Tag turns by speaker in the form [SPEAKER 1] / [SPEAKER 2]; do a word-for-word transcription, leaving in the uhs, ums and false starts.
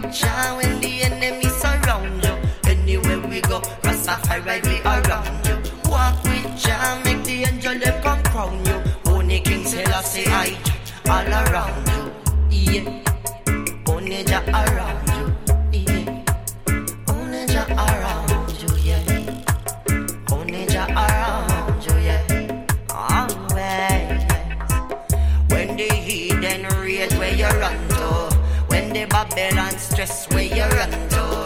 [SPEAKER 1] Jah when the enemy surround you. Anywhere we go, Rastafari be around you. Walk with Jah, make the angel them come crown you. Only King Selassie I all around you. Yeah, only Jah around you. Yeah, only Jah around you. Yeah, only Jah around you. Yeah, always. When the heathen rage, where you run to? When the Babylon stress, where you run to?